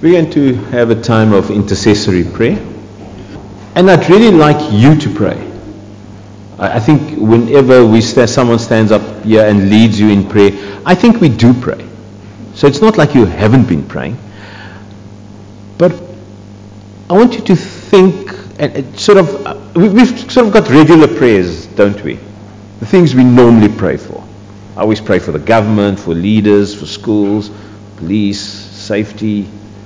We're going to have a time of intercessory prayer. And I'd really like you to pray. I think whenever someone stands up here and leads you in prayer, I think we do pray. So it's not like you haven't been praying. But I want you to think, and we've sort of got regular prayers, don't we? The things we normally pray for. I always pray for the government, for leaders, for schools, police, safety.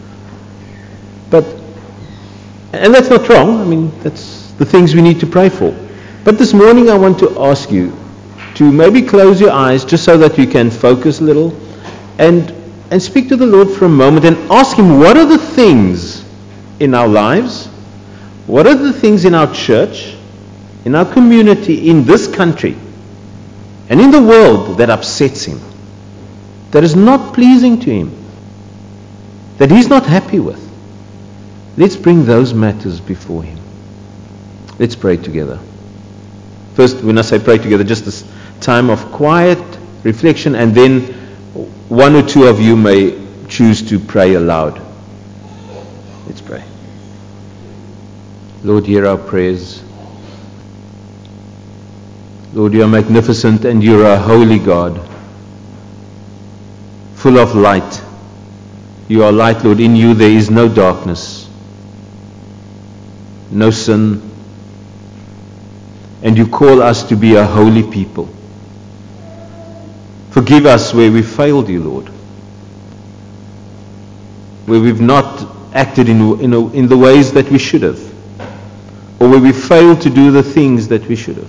And that's not wrong. I mean, that's the things we need to pray for. But this morning I want to ask you to maybe close your eyes just so that you can focus a little and speak to the Lord for a moment and ask Him, what are the things in our lives, what are the things in our church, in our community, in this country, and in the world that upsets Him, that is not pleasing to Him, that He's not happy with. Let's bring those matters before Him. Let's pray together. First, when I say pray together, just this time of quiet reflection, and then one or two of you may choose to pray aloud. Let's pray. Lord, hear our prayers. Lord, you are magnificent and you are a holy God, full of light. You are light, Lord. In you there is no darkness, no sin, and you call us to be a holy people. Forgive us where we failed you, Lord, where we've not acted in the ways that we should have, or where we failed to do the things that we should have,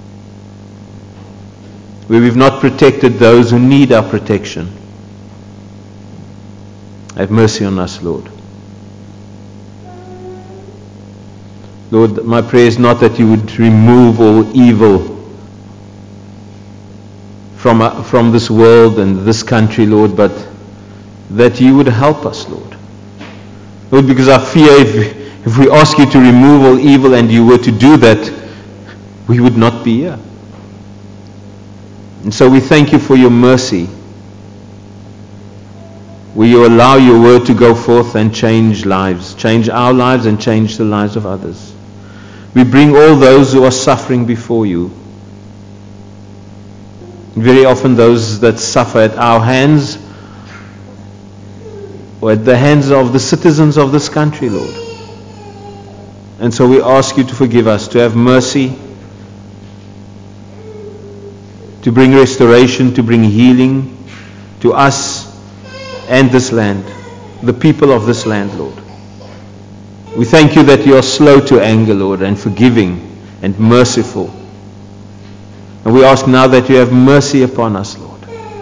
where we've not protected those who need our protection. Have mercy on us, Lord. Lord, my prayer is not that you would remove all evil from this world and this country, Lord, but that you would help us, Lord. Lord, because I fear if we ask you to remove all evil and you were to do that, we would not be here. And so we thank you for your mercy, where you allow your word to go forth and change lives, change our lives and change the lives of others. We bring all those who are suffering before you. Very often those that suffer at our hands or at the hands of the citizens of this country, Lord. And so we ask you to forgive us, to have mercy, to bring restoration, to bring healing to us and this land, the people of this land, Lord. We thank you that you are slow to anger, Lord, and forgiving and merciful. And we ask now that you have mercy upon us, Lord.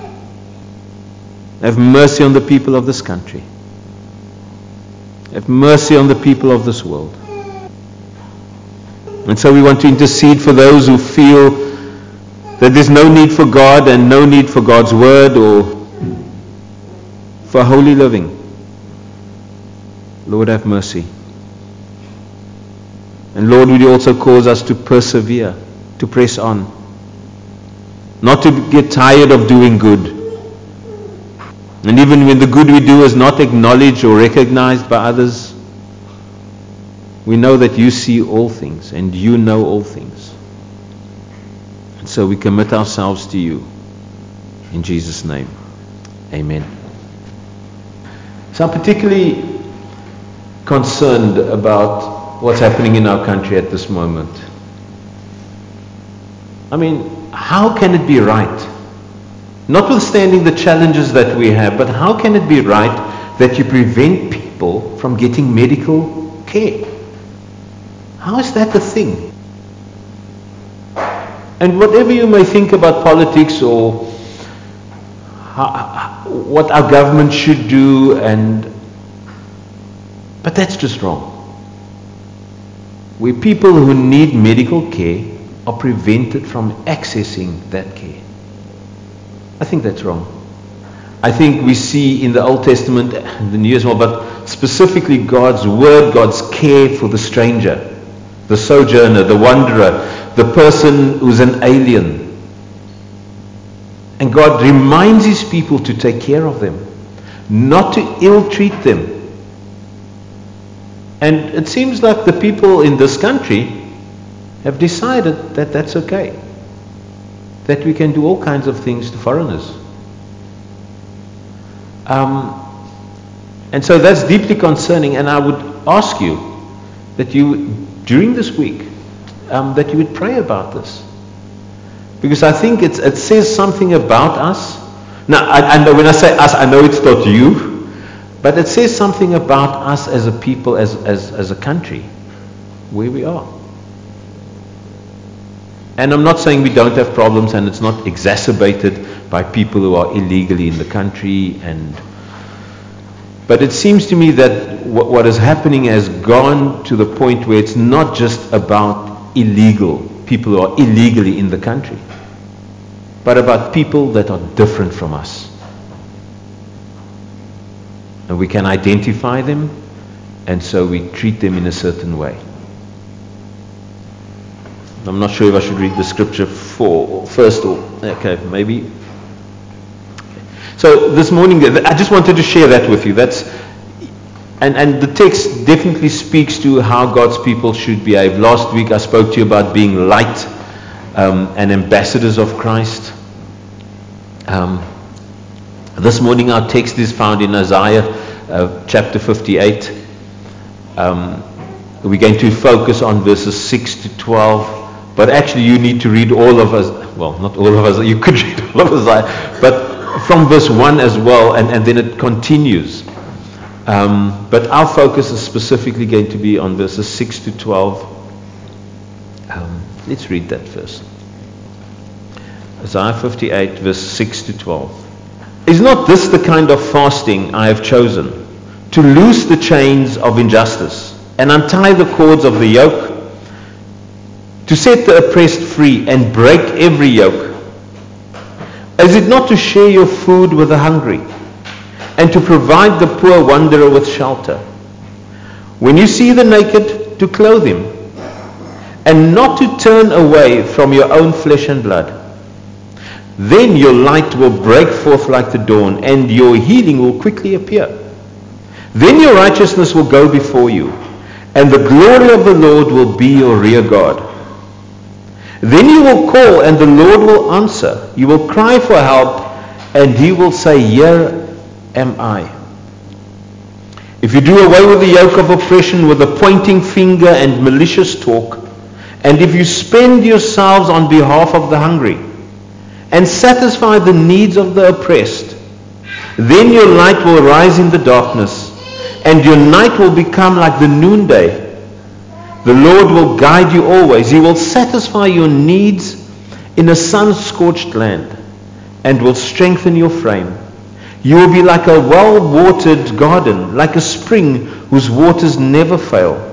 Have mercy on the people of this country. Have mercy on the people of this world. And so we want to intercede for those who feel that there's no need for God and no need for God's word or for holy living. Lord, have mercy. And Lord, would you also cause us to persevere, to press on, not to get tired of doing good. And even when the good we do is not acknowledged or recognized by others, we know that you see all things and you know all things. And so we commit ourselves to you. In Jesus' name, amen. So I'm particularly concerned about what's happening in our country at this moment. I mean, how can it be right? Notwithstanding the challenges that we have, but how can it be right that you prevent people from getting medical care? How is that a thing? And whatever you may think about politics or what our government should do, but that's just wrong. Where people who need medical care are prevented from accessing that care. I think that's wrong. I think we see in the Old Testament and the New as well, but specifically God's word, God's care for the stranger, the sojourner, the wanderer, the person who's an alien. And God reminds his people to take care of them, not to ill-treat them, And it seems like the people in this country have decided that that's okay, that we can do all kinds of things to foreigners. And so that's deeply concerning, and I would ask you that you, during this week, that you would pray about this. Because I think it says something about us. Now, I know when I say us, I know it's not you, but it says something about us as a people, as a country, where we are. And I'm not saying we don't have problems, and it's not exacerbated by people who are illegally in the country. But it seems to me that what is happening has gone to the point where it's not just about illegal people who are illegally in the country, but about people that are different from us. And we can identify them, and so we treat them in a certain way. I'm not sure if I should read the scripture first or, okay, maybe. So this morning, I just wanted to share that with you. And the text definitely speaks to how God's people should behave. Last week I spoke to you about being light and ambassadors of Christ. This morning our text is found in Isaiah chapter 58. We're going to focus on verses 6 to 12. But actually you need to read all of us. Well, not all of us. You could read all of Isaiah. But from verse 1 as well, and then it continues. But our focus is specifically going to be on verses 6 to 12. Let's read that first. Isaiah 58, verse 6 to 12. Is not this the kind of fasting I have chosen, to loose the chains of injustice and untie the cords of the yoke, to set the oppressed free and break every yoke? Is it not to share your food with the hungry and to provide the poor wanderer with shelter? When you see the naked, to clothe him, and not to turn away from your own flesh and blood. Then your light will break forth like the dawn, and your healing will quickly appear. Then your righteousness will go before you, and the glory of the Lord will be your rear guard. Then you will call, and the Lord will answer. You will cry for help, and he will say, Here am I. If you do away with the yoke of oppression, with the pointing finger and malicious talk, and if you spend yourselves on behalf of the hungry, and satisfy the needs of the oppressed, then your light will rise in the darkness, and your night will become like the noonday. The Lord will guide you always. He will satisfy your needs in a sun-scorched land, and will strengthen your frame. You will be like a well-watered garden, like a spring whose waters never fail.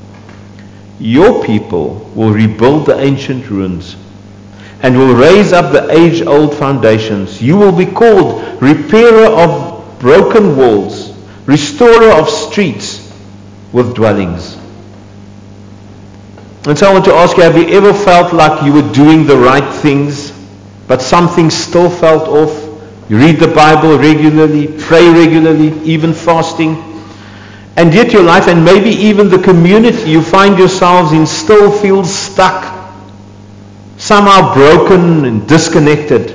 Your people will rebuild the ancient ruins, and will raise up the age-old foundations. You will be called repairer of broken walls, restorer of streets with dwellings. And so I want to ask you, have you ever felt like you were doing the right things, but something still felt off? You read the Bible regularly, pray regularly, even fasting, and yet your life, and maybe even the community you find yourselves in, still feels stuck, somehow broken and disconnected.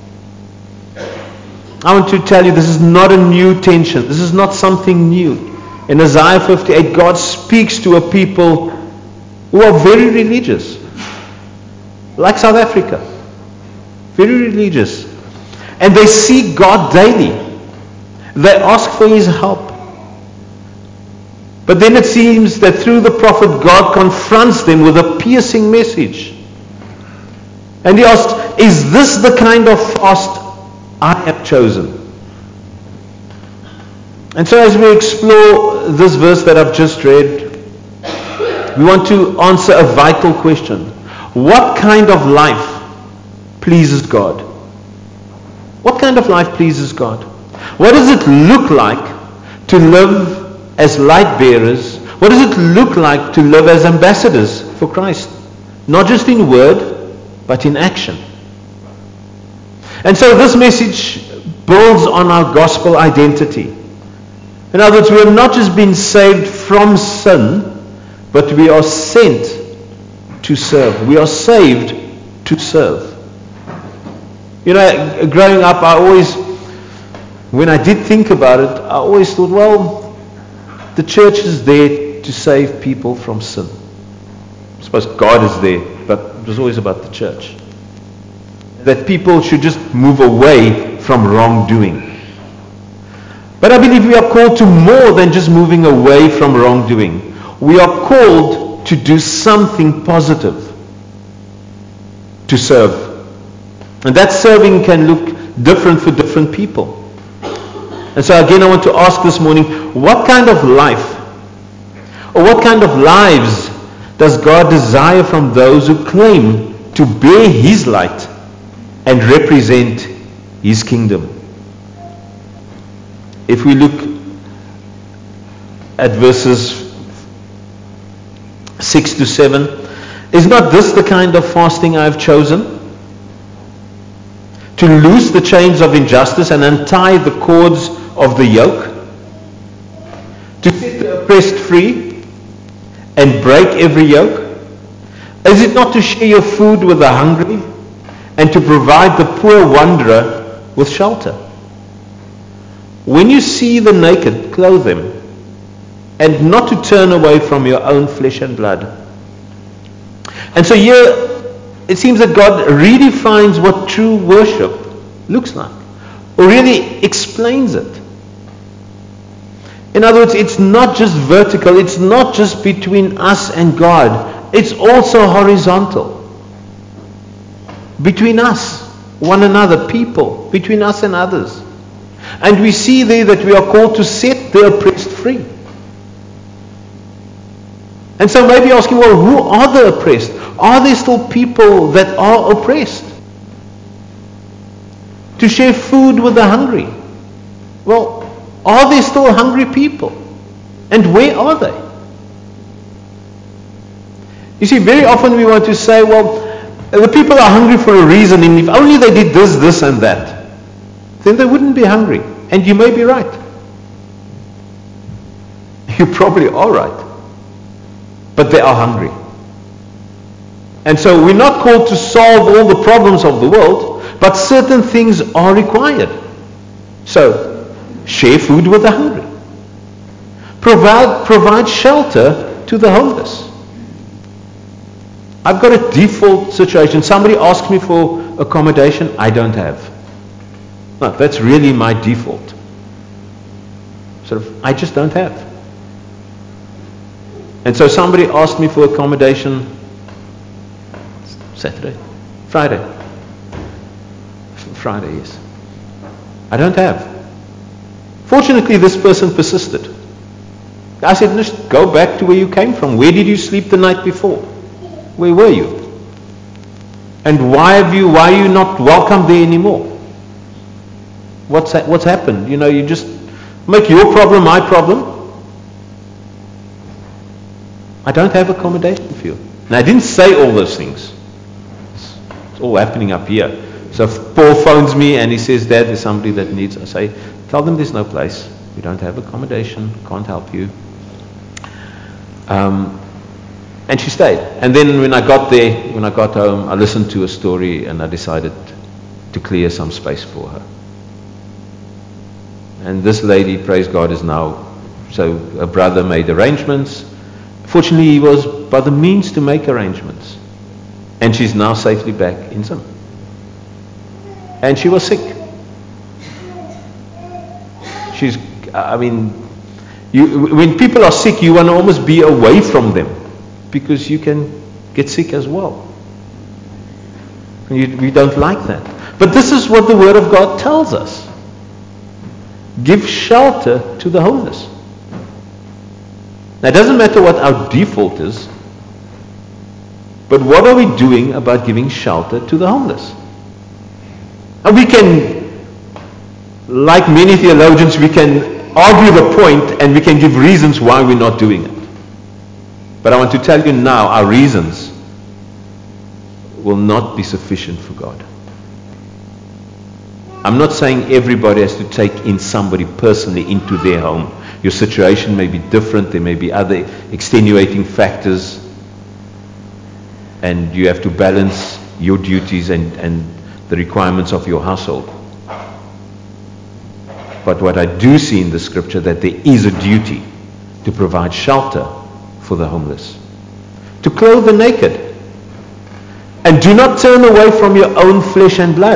I want to tell you, this is not a new tension. This is not something new. In Isaiah 58, God speaks to a people who are very religious, like South Africa. Very religious. And they seek God daily. They ask for His help. But then it seems that through the prophet, God confronts them with a piercing message. And he asked, is this the kind of fast I have chosen? And so as we explore this verse that I've just read, we want to answer a vital question. What kind of life pleases God? What kind of life pleases God? What does it look like to live as light bearers? What does it look like to live as ambassadors for Christ? Not just in word, but in action. And so this message builds on our gospel identity. In other words, we have not just been saved from sin, but we are sent to serve. We are saved to serve. You know, growing up, when I did think about it, I always thought, well, the church is there to save people from sin. I suppose God is there, but it was always about the church. That people should just move away from wrongdoing. But I believe we are called to more than just moving away from wrongdoing. We are called to do something positive, to serve. And that serving can look different for different people. And so again, I want to ask this morning, what kind of life, or what kind of lives does God desire from those who claim to bear His light and represent His kingdom? If we look at verses 6 to 7, is not this the kind of fasting I have chosen? To loose the chains of injustice and untie the cords of the yoke? To set the oppressed free and break every yoke? Is it not to share your food with the hungry and to provide the poor wanderer with shelter? When you see the naked, clothe them, and not to turn away from your own flesh and blood. And so here, it seems that God redefines what true worship looks like, or really explains it. In other words, it's not just vertical, it's not just between us and God, it's also horizontal. Between us, one another, people, between us and others. And we see there that we are called to set the oppressed free. And so maybe asking, well, who are the oppressed? Are there still people that are oppressed? To share food with the hungry. Well, are there still hungry people? And where are they? You see, very often we want to say, well, the people are hungry for a reason, and if only they did this, this, and that, then they wouldn't be hungry. And you may be right. You probably are right. But they are hungry. And so we're not called to solve all the problems of the world, but certain things are required. So, share food with the hungry. Provide shelter to the homeless. I've got a default situation. Somebody asks me for accommodation, I don't have. No, that's really my default. I just don't have. And so somebody asked me for accommodation Friday, yes. I don't have. Fortunately, this person persisted. I said, just go back to where you came from. Where did you sleep the night before? Where were you? And why are you not welcome there anymore? What's happened? You just make your problem my problem. I don't have accommodation for you. Now, I didn't say all those things. It's all happening up here. So if Paul phones me and he says, Dad, there's somebody that needs, I say, tell them there's no place. We don't have accommodation. Can't help you. And she stayed. And then when I got home, I listened to a story and I decided to clear some space for her. And this lady, praise God, is now, so her brother made arrangements. Fortunately, he was by the means to make arrangements. And she's now safely back in Zim. And she was sick. When people are sick, you want to almost be away from them because you can get sick as well. We don't like that. But this is what the Word of God tells us. Give shelter to the homeless. Now, it doesn't matter what our default is, but what are we doing about giving shelter to the homeless? And we can, like many theologians, we can argue the point and we can give reasons why we're not doing it. But I want to tell you now, our reasons will not be sufficient for God. I'm not saying everybody has to take in somebody personally into their home Your situation may be different. There may be other extenuating factors. And you have to balance your duties and the requirements of your household. But what I do see in the scripture, that there is a duty to provide shelter for the homeless, to clothe the naked, and do not turn away from your own flesh and blood.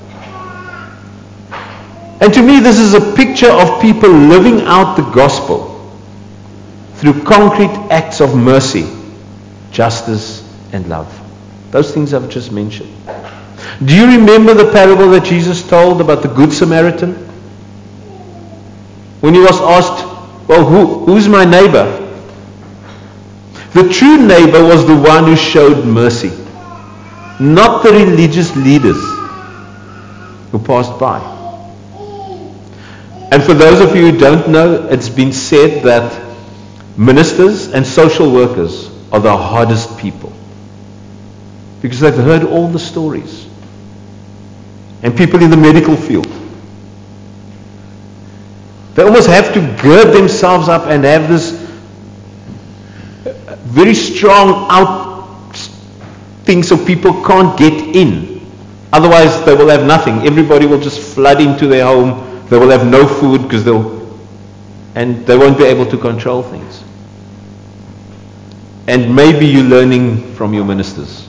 And to me, this is a picture of people living out the gospel through concrete acts of mercy, justice, and love. Those things I've just mentioned. Do you remember the parable that Jesus told about the Good Samaritan? When he was asked, well, who's my neighbor? The true neighbor was the one who showed mercy, not the religious leaders who passed by. And for those of you who don't know, it's been said that ministers and social workers are the hardest people, because they've heard all the stories. And people in the medical field, they almost have to gird themselves up and have this very strong out thing so people can't get in. Otherwise they will have nothing. Everybody will just flood into their home. They will have no food because they won't be able to control things. And maybe you're learning from your ministers.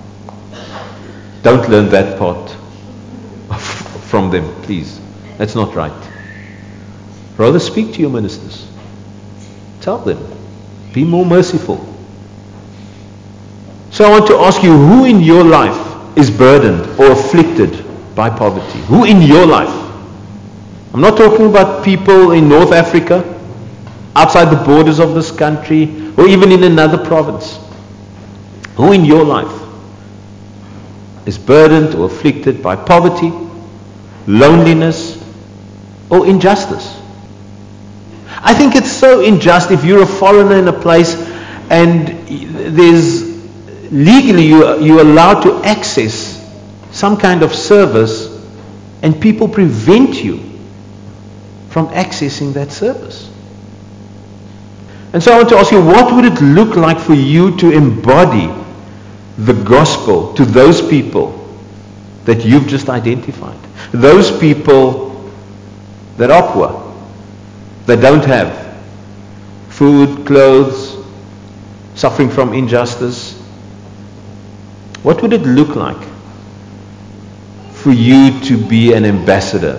Don't learn that part from them, please. That's not right. Rather speak to your ministers. Tell them. Be more merciful. So I want to ask you, who in your life is burdened or afflicted by poverty? Who in your life? I'm not talking about people in North Africa, outside the borders of this country, or even in another province. Who in your life is burdened or afflicted by poverty, loneliness, or injustice? I think it's so unjust if you're a foreigner in a place and there's legally you're allowed to access some kind of service and people prevent you from accessing that service. And so I want to ask you, what would it look like for you to embody the gospel to those people that you've just identified? Those people that are poor, that don't have food, clothes, suffering from injustice. What would it look like for you to be an ambassador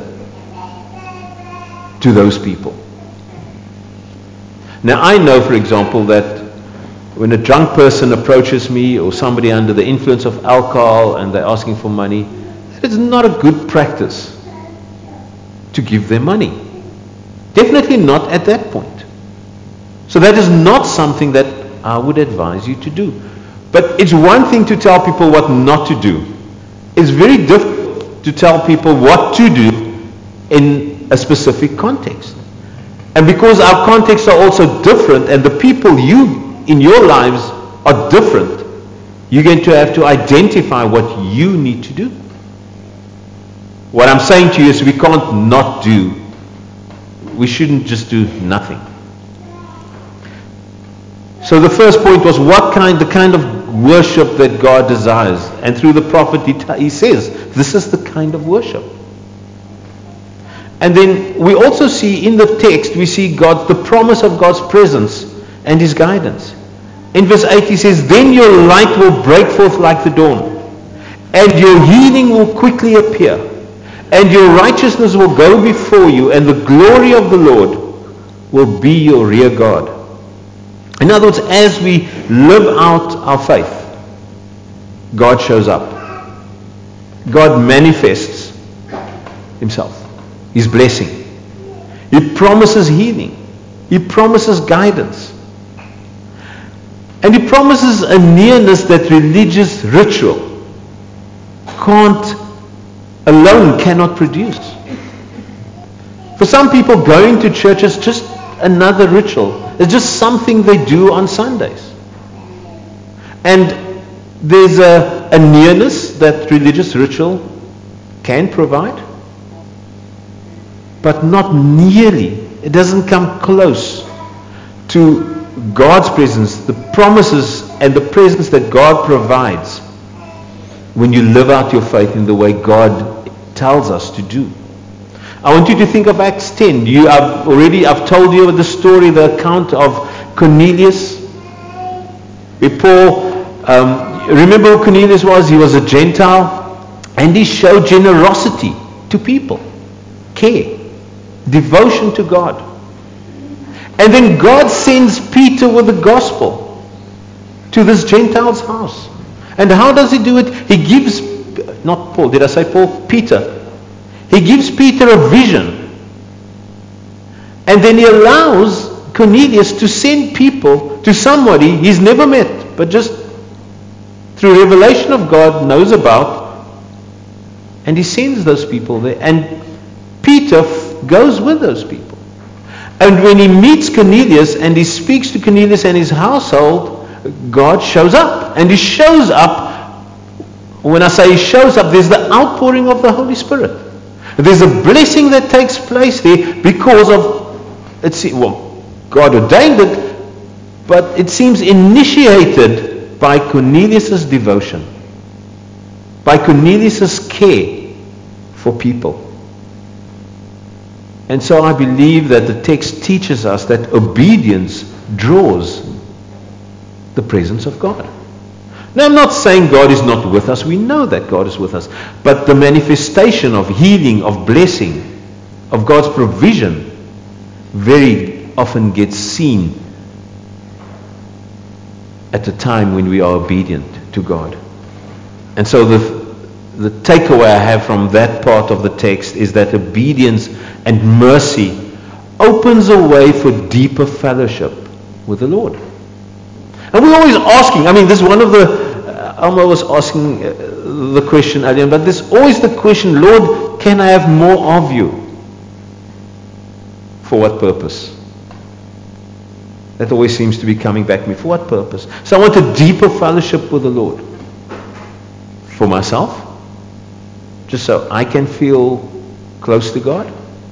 to those people? Now I know, for example, that when a drunk person approaches me or somebody under the influence of alcohol and they're asking for money, it's not a good practice to give them money. Definitely not at that point. So that is not something that I would advise you to do. But it's one thing to tell people what not to do. It's very difficult to tell people what to do in a specific context. And because our contexts are also different and the people in your lives are different, you're going to have to identify what you need to do. What I'm saying to you is we can't not do. We shouldn't just do nothing. So the first point was the kind of worship that God desires. And through the prophet he says, this is the kind of worship. And then we also see in the text, we see the promise of God's presence and his guidance. In verse 8 he says, then your light will break forth like the dawn, and your healing will quickly appear. And your righteousness will go before you, and the glory of the Lord will be your rear guard. In other words, as we live out our faith, God shows up. God manifests himself, his blessing. He promises healing. He promises guidance. And he promises a nearness that religious ritual alone cannot produce. For some people, going to church is just another ritual. It's just something they do on Sundays. And there's a nearness that religious ritual can provide, but not nearly It doesn't come close to God's presence, the promises and the presence that God provides when you live out your faith in the way God tells us to do. I want you to think of Acts 10. I've told you the story, the account of Cornelius. Where Paul, remember who Cornelius was? He was a Gentile, and he showed generosity to people, care, devotion to God. And then God sends Peter with the gospel to this Gentile's house. And how does he do it? He gives, not Paul, did I say Paul? Peter. He gives Peter a vision. And then he allows Cornelius to send people to somebody he's never met, but just through revelation of God knows about. And he sends those people there. And Peter goes with those people. And when he meets Cornelius and he speaks to Cornelius and his household, God shows up. And he shows up. When I say he shows up, there's the outpouring of the Holy Spirit. There's a blessing that takes place there because of, God ordained it, but it seems initiated by Cornelius' devotion, by Cornelius' care for people. And so I believe that the text teaches us that obedience draws the presence of God. Now, I'm not saying God is not with us. We know that God is with us. But the manifestation of healing, of blessing, of God's provision very often gets seen at the time when we are obedient to God. And so the takeaway I have from that part of the text is that obedience and mercy opens a way for deeper fellowship with the Lord. And we're always asking, this is one of the, Alma was asking the question earlier, but there's always the question, Lord, can I have more of you? For what purpose? That always seems to be coming back to me. For what purpose? So I want a deeper fellowship with the Lord. For myself? Just so I can feel close to God?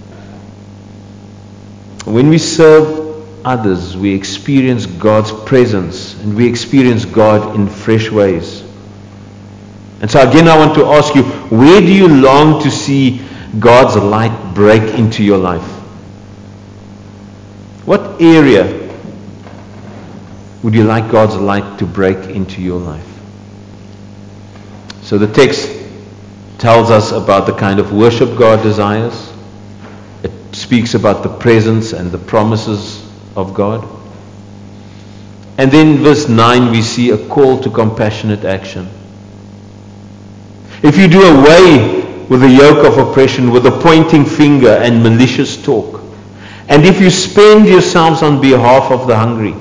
When we serve others, we experience God's presence and we experience God in fresh ways. And so again, I want to ask you, where do you long to see God's light break into your life? What area would you like God's light to break into your life? So the text tells us about the kind of worship God desires. It speaks about the presence and the promises of God. And then verse 9 we see a call to compassionate action. If you do away with the yoke of oppression, with the pointing finger and malicious talk, and if you spend yourselves on behalf of the hungry,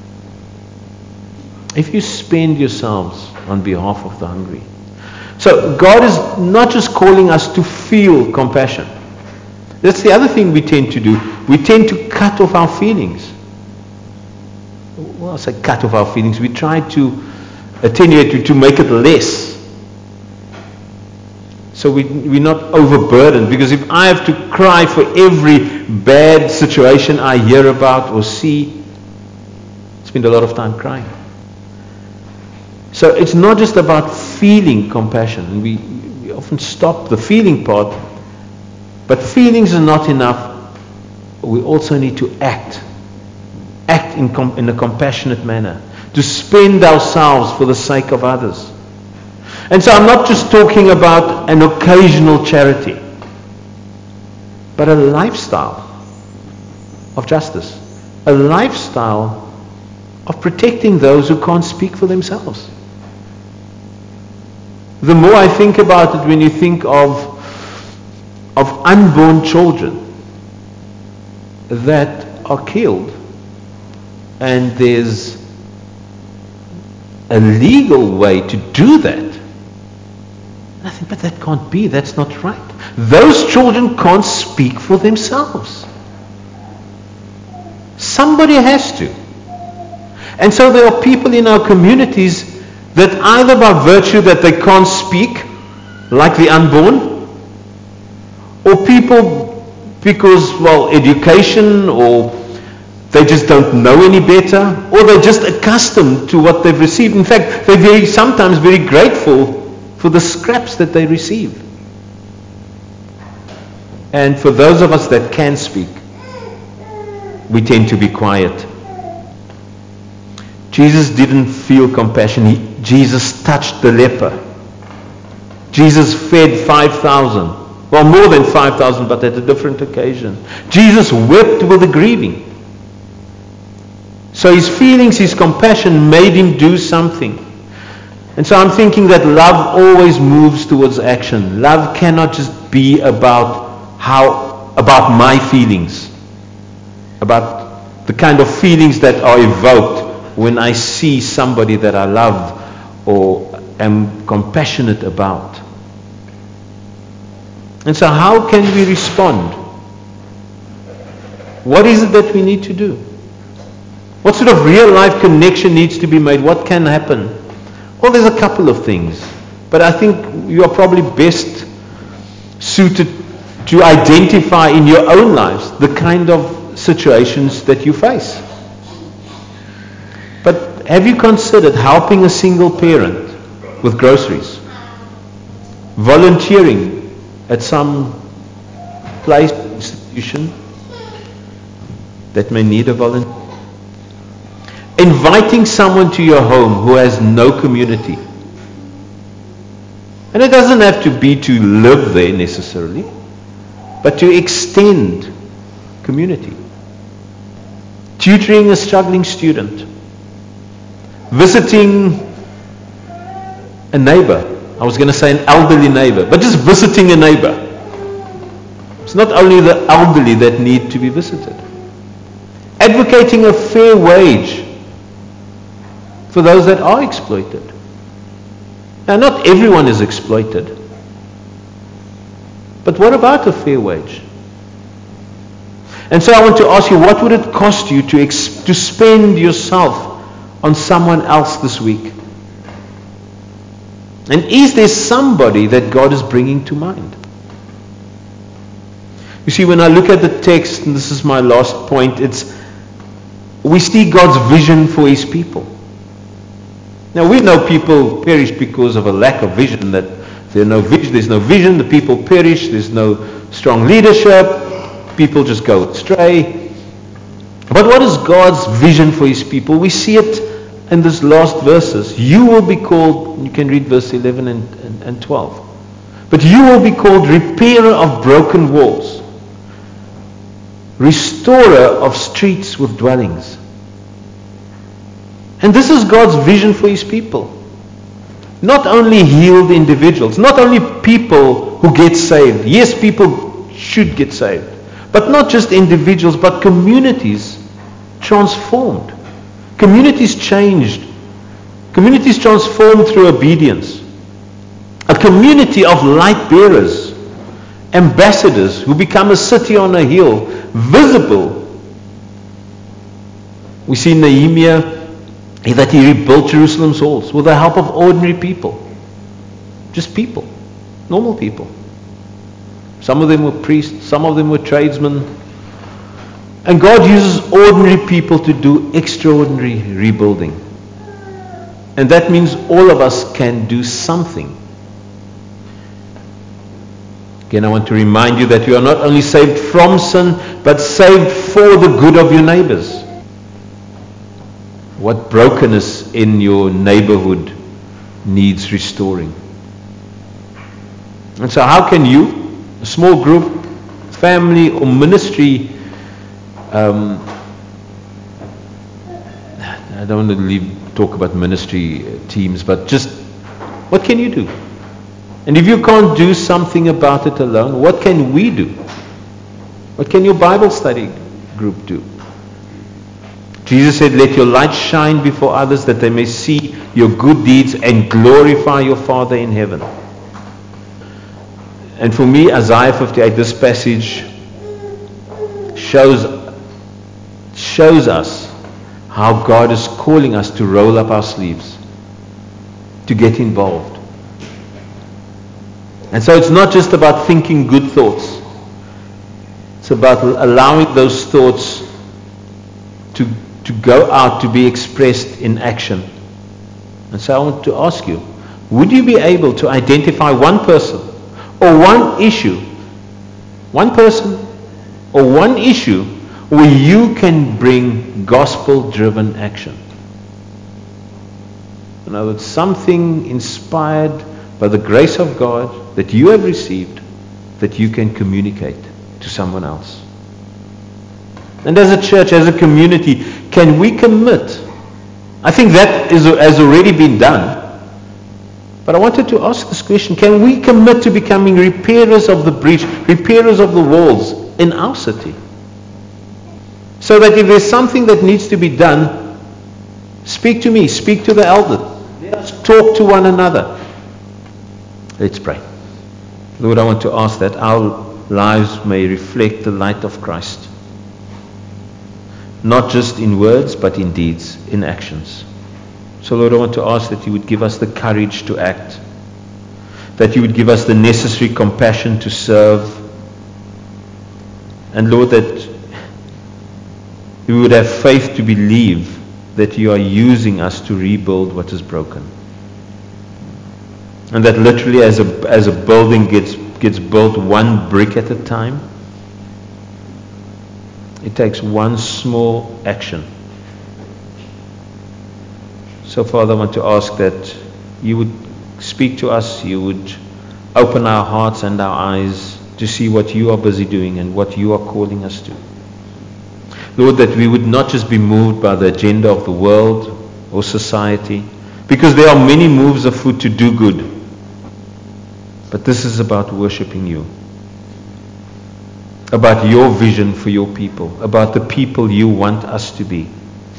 if you spend yourselves on behalf of the hungry. So God is not just calling us to feel compassion. That's the other thing we tend to do. We tend to cut off our feelings. Well, I say cut off our feelings. We try to attenuate it, to make it less. So we're not overburdened. Because if I have to cry for every bad situation I hear about or see, I spend a lot of time crying. So it's not just about feeling compassion. And we often stop the feeling part. But feelings are not enough. We also need to act. Act in a compassionate manner. To spend ourselves for the sake of others. And so I'm not just talking about an occasional charity. But a lifestyle of justice. A lifestyle of protecting those who can't speak for themselves. The more I think about it, when you think of unborn children that are killed, and there's a legal way to do that, and I think, but that can't be, that's not right. Those children can't speak for themselves. Somebody has to. And so there are people in our communities that either by virtue that they can't speak, like the unborn, or people because, well, education, or they just don't know any better, or they're just accustomed to what they've received. In fact, they're sometimes very grateful for the scraps that they receive. And for those of us that can speak, we tend to be quiet. Jesus didn't feel compassion. Jesus touched the leper. Jesus fed 5,000. Well, more than 5,000, but at a different occasion. Jesus wept with the grieving. So his feelings, his compassion made him do something. And so I'm thinking that love always moves towards action. Love cannot just be about my feelings, about the kind of feelings that are evoked when I see somebody that I love or am compassionate about. And so how can we respond? What is it that we need to do? What sort of real life connection needs to be made? What can happen? Well, there's a couple of things. But I think you are probably best suited to identify in your own lives the kind of situations that you face. But have you considered helping a single parent with groceries? Volunteering at some place, institution that may need a volunteer? Inviting someone to your home who has no community. And it doesn't have to be to live there necessarily, but to extend community. Tutoring a struggling student. Visiting a neighbor. I was going to say an elderly neighbor, but just visiting a neighbor. It's not only the elderly that need to be visited. Advocating a fair wage for those that are exploited. Now, not everyone is exploited. But what about a fair wage? And so I want to ask you, what would it cost you to spend yourself on someone else this week? And is there somebody that God is bringing to mind? You see, when I look at the text, and this is my last point, we see God's vision for His people. Now, we know people perish because of a lack of vision, that there's no vision, the people perish, there's no strong leadership, people just go astray. But what is God's vision for His people? We see it in these last verses. You will be called, you can read verse 11 and 12. But you will be called repairer of broken walls, restorer of streets with dwellings. And this is God's vision for His people. Not only healed individuals, not only people who get saved. Yes, people should get saved. But not just individuals, but communities transformed. Communities changed. Communities transformed through obedience. A community of light bearers, ambassadors who become a city on a hill, visible. We see Nehemiah that he rebuilt Jerusalem's walls with the help of ordinary people. Just people. Normal people. Some of them were priests, some of them were tradesmen. And God uses ordinary people to do extraordinary rebuilding. And that means all of us can do something. Again, I want to remind you that you are not only saved from sin, but saved for the good of your neighbors. What brokenness in your neighborhood needs restoring? And so how can you, a small group, family or ministry, I don't want to talk about ministry teams, but just what can you do? And if you can't do something about it alone, what can we do? What can your Bible study group do? Jesus said, let your light shine before others that they may see your good deeds and glorify your Father in heaven. And for me, Isaiah 58, this passage shows us how God is calling us to roll up our sleeves, to get involved. And so it's not just about thinking good thoughts. It's about allowing those thoughts to go out, to be expressed in action. And so I want to ask you, would you be able to identify one person or one issue, one person or one issue where you can bring gospel-driven action? In other words, something inspired by the grace of God that you have received that you can communicate to someone else. And as a church, as a community, can we commit? I think that has already been done. But I wanted to ask this question: can we commit to becoming repairers of the breach, repairers of the walls in our city? So that if there's something that needs to be done, speak to me, speak to the elder. Let us talk to one another. Let's pray. Lord, I want to ask that our lives may reflect the light of Christ. Not just in words, but in deeds, in actions. So Lord, I want to ask that you would give us the courage to act. That you would give us the necessary compassion to serve. And Lord, that we would have faith to believe that you are using us to rebuild what is broken. And that literally as a building gets built one brick at a time, it takes one small action. So Father, I want to ask that you would speak to us, you would open our hearts and our eyes to see what you are busy doing and what you are calling us to. Lord, that we would not just be moved by the agenda of the world or society, because there are many moves afoot to do good. But this is about worshiping you, about your vision for your people, about the people you want us to be.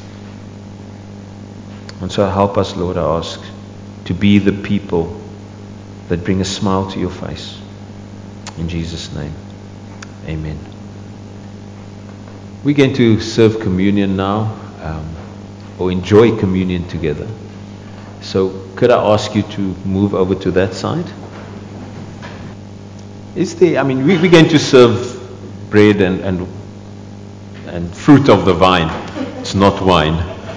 And so help us, Lord, I ask, to be the people that bring a smile to your face. In Jesus' name, amen. We're going to serve communion now, or enjoy communion together. So could I ask you to move over to that side? We're going to serve bread and fruit of the vine. It's not wine.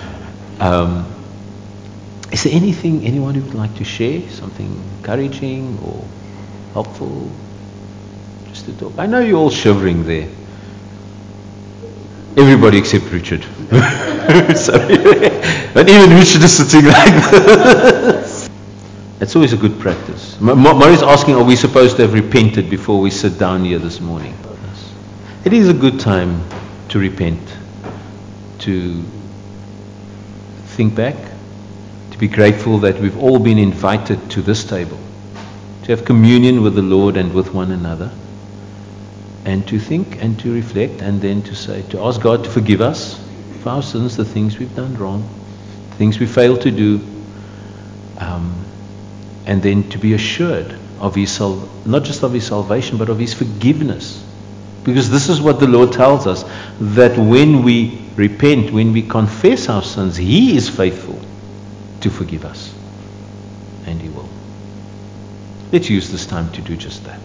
Is there anything anyone who would like to share? Something encouraging or helpful? Just to talk. I know you're all shivering there. Everybody except Richard. Sorry. But even Richard is sitting like this. It's always a good practice. Maureen's asking, are we supposed to have repented before we sit down here this morning? It is a good time to repent, to think back, to be grateful that we've all been invited to this table, to have communion with the Lord and with one another, and to think and to reflect, and then to ask God to forgive us for our sins, the things we've done wrong, the things we failed to do, and then to be assured of not just of His salvation, but of His forgiveness. Because this is what the Lord tells us, that when we repent, when we confess our sins, He is faithful to forgive us. And He will. Let's use this time to do just that.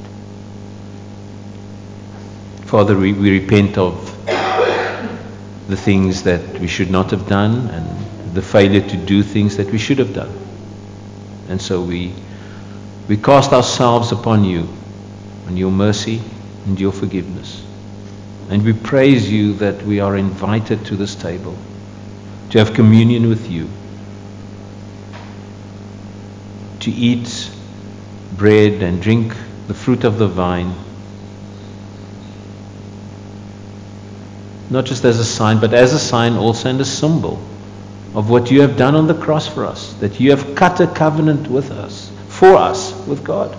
Father, we repent of the things that we should not have done and the failure to do things that we should have done. And so we cast ourselves upon you, on your mercy and your forgiveness. And we praise you that we are invited to this table to have communion with you, to eat bread and drink the fruit of the vine, not just as a sign, but as a sign also and a symbol of what you have done on the cross for us, that you have cut a covenant with us, for us, with God.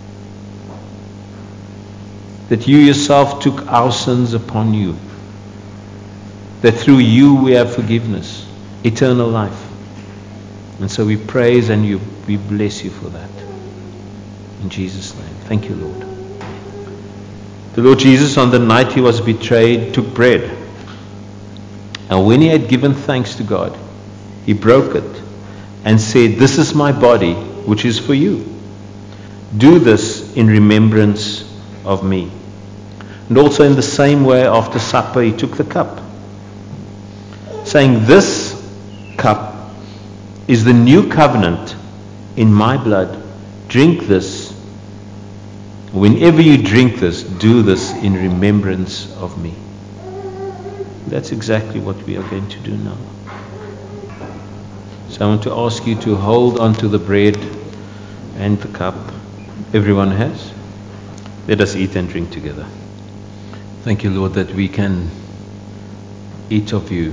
That you yourself took our sins upon you. That through you we have forgiveness, eternal life. And so we praise and we bless you for that. In Jesus' name. Thank you, Lord. The Lord Jesus, on the night He was betrayed, took bread. And when He had given thanks to God, He broke it and said, "This is my body, which is for you. Do this in remembrance of me." And also in the same way, after supper, he took the cup, saying, "This cup is the new covenant in my blood. Drink this. Whenever you drink this, do this in remembrance of me." That's exactly what we are going to do now. So I want to ask you to hold on to the bread and the cup. Everyone has? Let us eat and drink together. Thank you, Lord, that we can eat of you,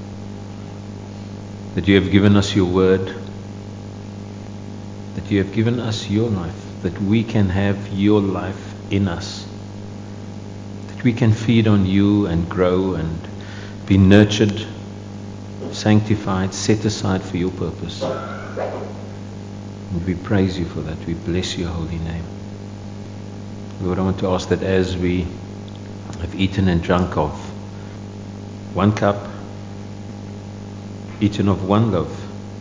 that you have given us your word, that you have given us your life, that we can have your life in us, that we can feed on you and grow and be nurtured, sanctified, set aside for your purpose. And we praise you for that. We bless your holy name. Lord, I want to ask that as we have eaten and drunk of one cup, eaten of one loaf,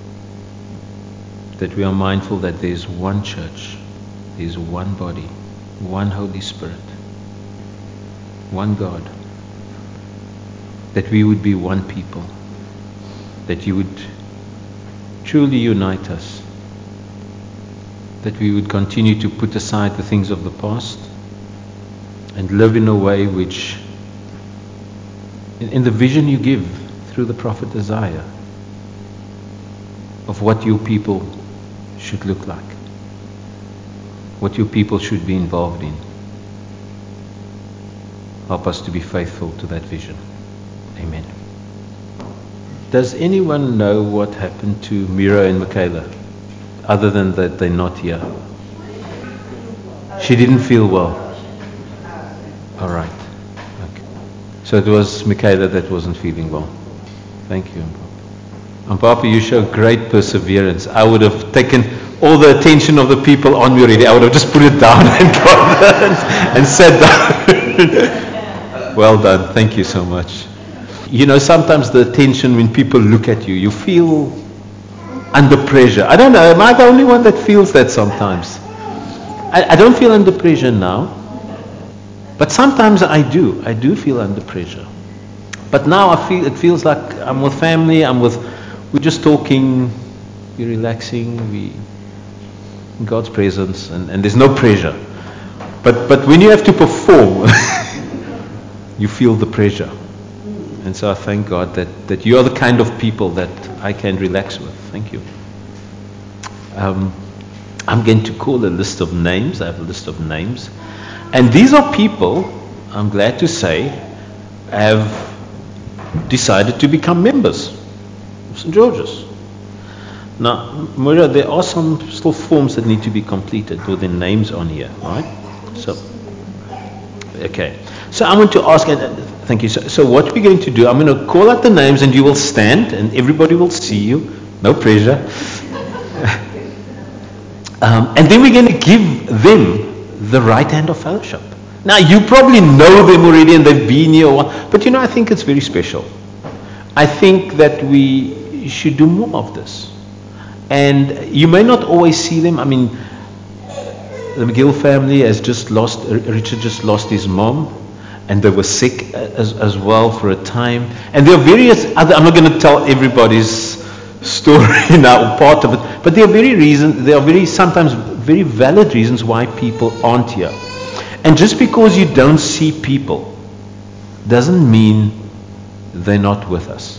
that we are mindful that there is one church, there is one body, one Holy Spirit, one God, that we would be one people, that you would truly unite us, that we would continue to put aside the things of the past and live in a way which, in the vision you give through the prophet Isaiah, of what your people should look like, what your people should be involved in. Help us to be faithful to that vision. Amen. Does anyone know what happened to Mira and Michaela, other than that they're not here? She didn't feel well. All right. Okay. So it was Michaela that wasn't feeling well. Thank you. And Papa, you show great perseverance. I would have taken all the attention of the people on me already. I would have just put it down and gone and sat down. Well done. Thank you so much. You know, sometimes the attention, when people look at you, you feel under pressure. I don't know. Am I the only one that feels that sometimes? I don't feel under pressure now. But sometimes I do. I do feel under pressure. But now it feels like I'm with family, we're just talking, we're relaxing, we in God's presence, and there's no pressure. But when you have to perform, you feel the pressure. And so I thank God that you are the kind of people that I can relax with. Thank you. I'm going to call a list of names. I have a list of names. And these are people, I'm glad to say, have decided to become members of St. George's. Now, Moira, there are some still forms that need to be completed with their names on here, right? So, okay. So I want to ask, thank you. So what we're going to do, I'm going to call out the names and you will stand and everybody will see you. No pressure. And then we're going to give them the right hand of fellowship. Now, you probably know them already and they've been here, but you know, I think it's very special. I think that we should do more of this. And you may not always see them. I mean, the McGill family has Richard just lost his mom, and they were sick as well for a time. And there are various other, I'm not going to tell everybody's story now, part of it, but there are sometimes very valid reasons why people aren't here. And just because you don't see people doesn't mean they're not with us.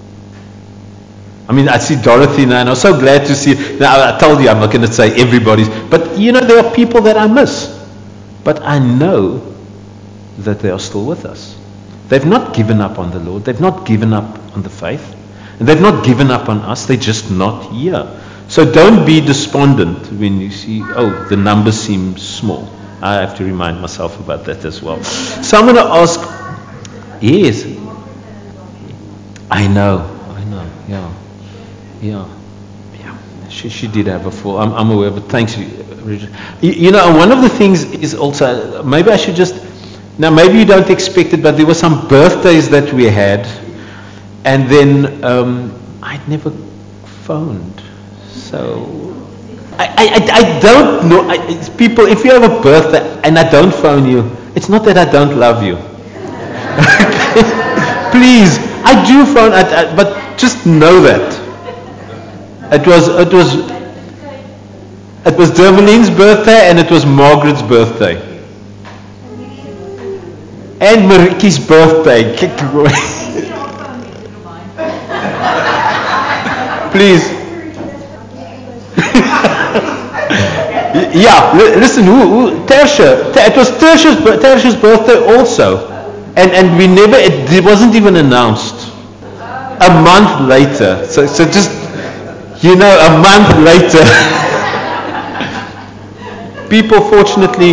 I mean, I see Dorothy now, and I'm so glad to see. Now, I told you I'm not going to say everybody's, but you know, there are people that I miss. But I know that they are still with us. They've not given up on the Lord. They've not given up on the faith. And they've not given up on us. They're just not here. So don't be despondent when you see, oh, the numbers seem small. I have to remind myself about that as well. So I'm going to ask, yes. I know, yeah. She did have a fall. I'm aware, but thanks, Richard. You know, one of the things is also, maybe I should just, now maybe you don't expect it, but there were some birthdays that we had, and then I'd never phoned. So I don't know. People, if you have a birthday and I don't phone you, It's not that I don't love you. Please, I do phone, but just know that. It was Dermaline's birthday and it was Margaret's birthday. And Mariki's birthday. Please. Yeah, listen, Tertia. It was Tertia's birthday also. And we never, it wasn't even announced. A month later. So just, a month later. People, fortunately,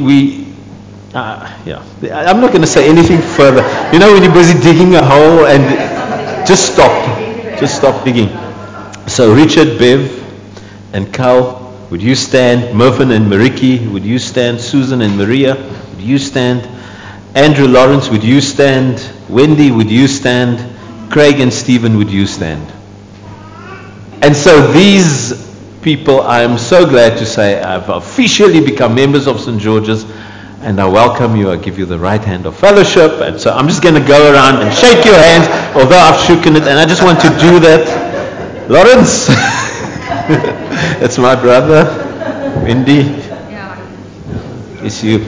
I'm not going to say anything further. When you're busy digging a hole and just stop digging. So Richard, Bev, and Carl, would you stand? Mervyn and Mariki, would you stand? Susan and Maria, would you stand? Andrew Lawrence, would you stand? Wendy, would you stand? Craig and Stephen, would you stand? And so these people, I am so glad to say, have officially become members of St. George's, and I welcome you. I give you the right hand of fellowship, and so I'm just going to go around and shake your hands, although I've shooken it, and I just want to do that. Lawrence, that's my brother. Wendy, it's you.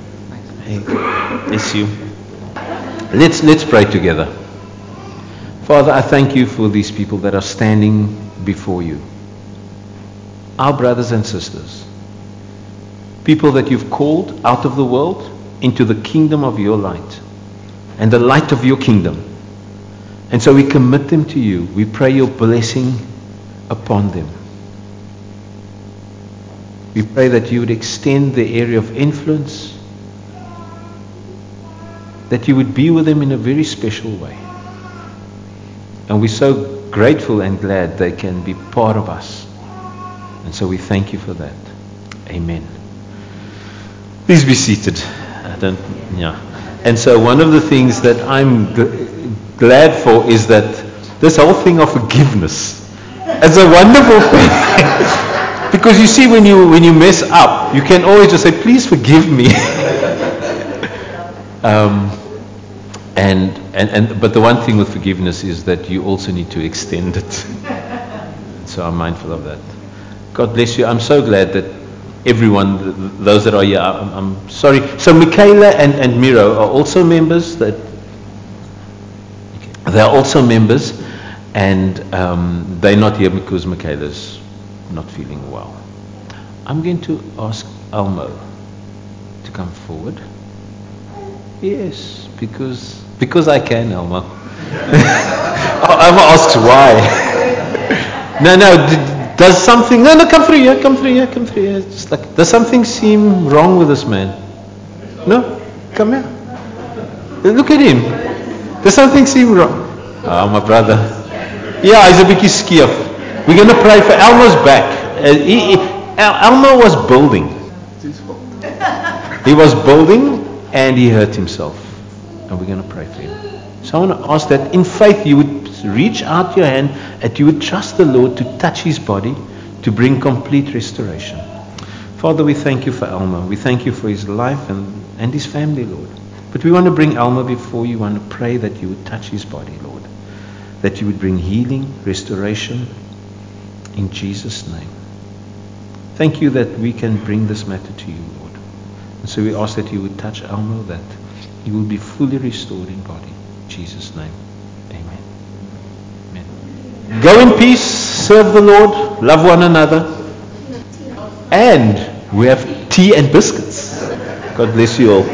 It's you. Let's pray together. Father, I thank you for these people that are standing before you. Our brothers and sisters, people that you've called out of the world into the kingdom of your light and the light of your kingdom. And so we commit them to you. We pray your blessing upon them. We pray that you would extend the area of influence, that you would be with them in a very special way. And we're so grateful and glad they can be part of us. And so we thank you for that. Amen. Please be seated. And so one of the things that I'm glad for is that this whole thing of forgiveness is a wonderful thing. Because you see, when you mess up, you can always just say, please forgive me. But the one thing with forgiveness is that you also need to extend it. So I'm mindful of that. God bless you. I'm so glad that everyone, those that are here, I'm sorry. So Michaela and Miro are also members. They are also members, and they're not here because Michaela's not feeling well. I'm going to ask Elmo to come forward. Yes, because I can, Elmo. Elmo asks why. No. Does something? No, come through here. Just like, does something seem wrong with this man? No, come here. Look at him. Does something seem wrong? Oh, my brother. Yeah, he's a bit skeef. We're going to pray for Elmo's back. Elmo was building. He was building and he hurt himself. And we're going to pray for him. So I want to ask that in faith you would reach out your hand and you would trust the Lord to touch his body to bring complete restoration. Father, we thank you for Elmo. We thank you for his life and his family, Lord. But we want to bring Elmo before you. We want to pray that you would touch his body, Lord. That you would bring healing, restoration in Jesus' name. Thank you that we can bring this matter to you, Lord. And so we ask that you would touch Elmo, that he will be fully restored in body. In Jesus' name. Amen. Amen. Go in peace, serve the Lord, love one another. And we have tea and biscuits. God bless you all.